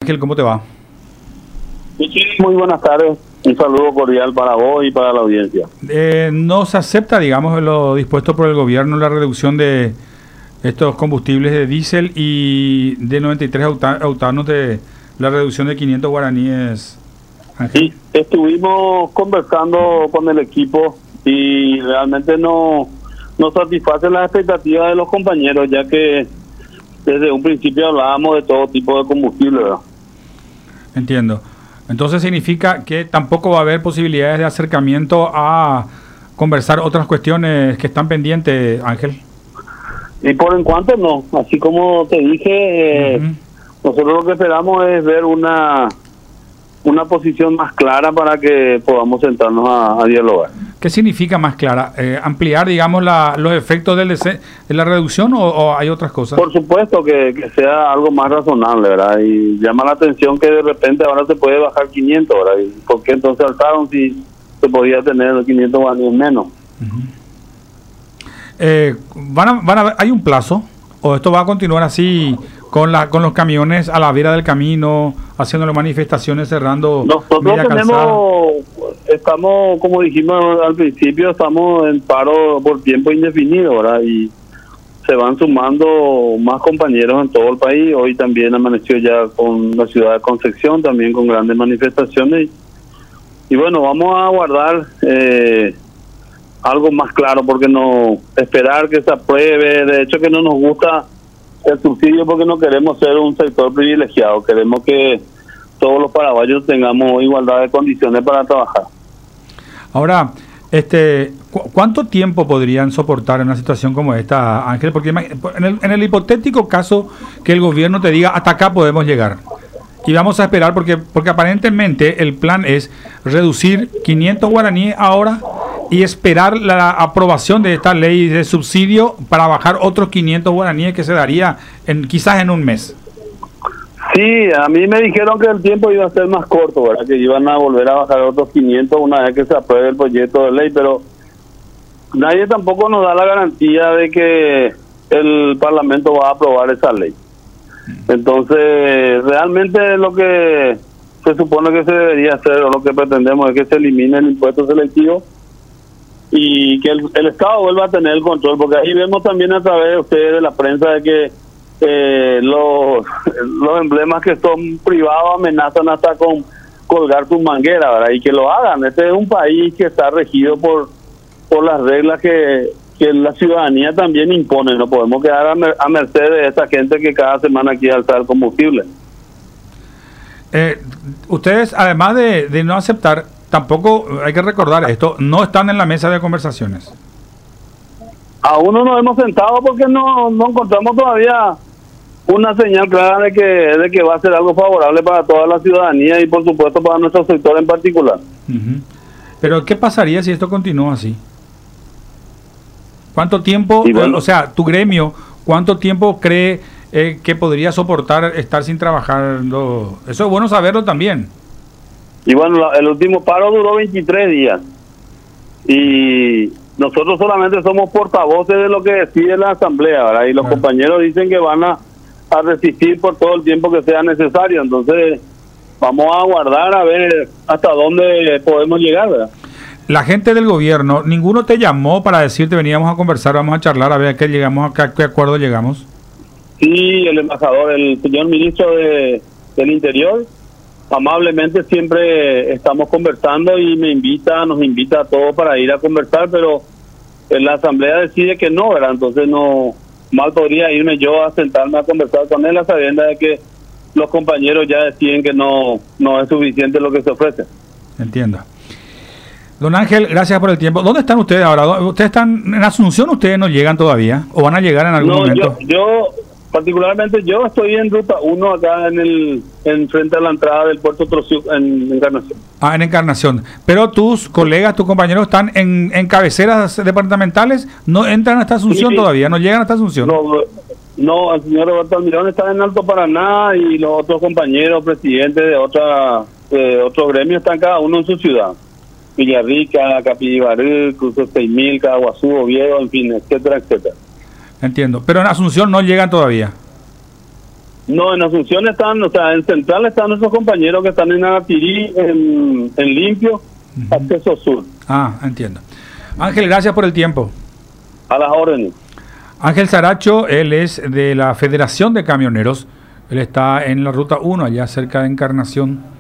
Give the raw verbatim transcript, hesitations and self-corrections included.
Ángel, ¿cómo te va? Sí, muy buenas tardes. Un saludo cordial para vos y para la audiencia. Eh, no se acepta, digamos, lo dispuesto por el gobierno, la reducción de estos combustibles de diésel y de noventa y tres octanos de la reducción de quinientos guaraníes. Ángel. Sí, estuvimos conversando con el equipo y realmente no, no satisfacen las expectativas de los compañeros, ya que desde un principio hablábamos de todo tipo de combustible, ¿verdad? Entiendo. Entonces significa que tampoco va a haber posibilidades de acercamiento a conversar otras cuestiones que están pendientes, Ángel. Y por en cuanto no, así como te dije, eh, uh-huh. nosotros lo que esperamos es ver una una posición más clara para que podamos sentarnos a, a dialogar. ¿Qué significa más clara? Eh, ¿Ampliar, digamos, la, los efectos del, de la reducción o, o hay otras cosas? Por supuesto que, que sea algo más razonable, ¿verdad? Y llama la atención que de repente ahora se puede bajar quinientos, ¿verdad? ¿Y por qué entonces alzaron si se podía tener quinientos años menos? Uh-huh. eh, ¿van a, van a, ¿Hay un plazo? ¿O esto va a continuar así con la con los camiones a la vera del camino, haciendo manifestaciones, cerrando? Nosotros tenemos, estamos, como dijimos al principio, estamos en paro por tiempo indefinido, ¿verdad? Y se van sumando más compañeros en todo el país. Hoy también amaneció ya con la ciudad de Concepción, también con grandes manifestaciones. Y bueno, vamos a aguardar eh, algo más claro, porque no esperar que se apruebe. De hecho, que no nos gusta el subsidio porque no queremos ser un sector privilegiado, queremos que todos los paraguayos tengamos igualdad de condiciones para trabajar. Ahora, este, ¿cu ¿cuánto tiempo podrían soportar en una situación como esta, Ángel? Porque en el, en el hipotético caso que el gobierno te diga hasta acá podemos llegar y vamos a esperar, porque porque aparentemente el plan es reducir quinientos guaraníes ahora y esperar la aprobación de esta ley de subsidio para bajar otros quinientos guaraníes que se daría en quizás en un mes. Sí, a mí me dijeron que el tiempo iba a ser más corto, ¿verdad? Que iban a volver a bajar otros quinientos una vez que se apruebe el proyecto de ley, pero nadie tampoco nos da la garantía de que el Parlamento va a aprobar esa ley. Entonces, realmente lo que se supone que se debería hacer, o lo que pretendemos, es que se elimine el impuesto selectivo y que el, el Estado vuelva a tener el control, porque ahí vemos también a través de ustedes de la prensa de que eh, los, los emblemas que son privados amenazan hasta con colgar sus mangueras, ¿verdad? Y que lo hagan. Este es un país que está regido por por las reglas que, que la ciudadanía también impone. No podemos quedar a, mer a merced de esa gente que cada semana quiere alzar el combustible. Eh, ustedes, además de, de no aceptar, tampoco hay que recordar esto, no están en la mesa de conversaciones. Aún no nos hemos sentado porque no, no encontramos todavía una señal clara de que, de que va a ser algo favorable para toda la ciudadanía y por supuesto para nuestro sector en particular. Uh-huh. Pero ¿qué pasaría si esto continúa así? ¿Cuánto tiempo, bueno, o sea, tu gremio, cuánto tiempo cree eh, que podría soportar estar sin trabajar? Lo, eso es bueno saberlo también. Y bueno, la, el último paro duró veintitrés días. Y nosotros solamente somos portavoces de lo que decide la asamblea, ¿verdad? Y los claro. compañeros dicen que van a, a resistir por todo el tiempo que sea necesario. Entonces, vamos a aguardar a ver hasta dónde podemos llegar, ¿verdad? La gente del gobierno, ¿ninguno te llamó para decirte veníamos a conversar, vamos a charlar, a ver a qué llegamos, a qué acuerdo llegamos? Sí, el embajador, el señor ministro de, del Interior, amablemente siempre estamos conversando y me invita, nos invita a todos para ir a conversar, pero la asamblea decide que no, ¿verdad? Entonces no, mal podría irme yo a sentarme a conversar con él a sabiendas de que los compañeros ya deciden que no, no es suficiente lo que se ofrece. Entiendo. Don Ángel, gracias por el tiempo. ¿Dónde están ustedes ahora? ¿Ustedes están en Asunción? ¿Ustedes no llegan todavía? ¿O van a llegar en algún no, momento? Yo, yo, particularmente yo estoy en ruta uno acá en el en frente a la entrada del puerto Trociú, en Encarnación. Ah, en Encarnación. Pero tus colegas, tus compañeros están en, en cabeceras departamentales, ¿no entran hasta Asunción sí, sí. todavía? ¿No llegan hasta Asunción? No, no, el señor Roberto Almirón está en Alto Paraná y los otros compañeros, presidentes de otra de otro gremio, están cada uno en su ciudad. Villarrica, Capibarú, Cruces seis mil, Caguazú, Oviedo, en fin, etcétera, etcétera. Entiendo. Pero en Asunción no llegan todavía. No, en Asunción están, o sea, en Central están nuestros compañeros que están en Anatirí, en, en Limpio, uh-huh. Acceso Sur. Ah, entiendo. Ángel, gracias por el tiempo. A las órdenes. Ángel Saracho, él es de la Federación de Camioneros. Él está en la Ruta uno, allá cerca de Encarnación.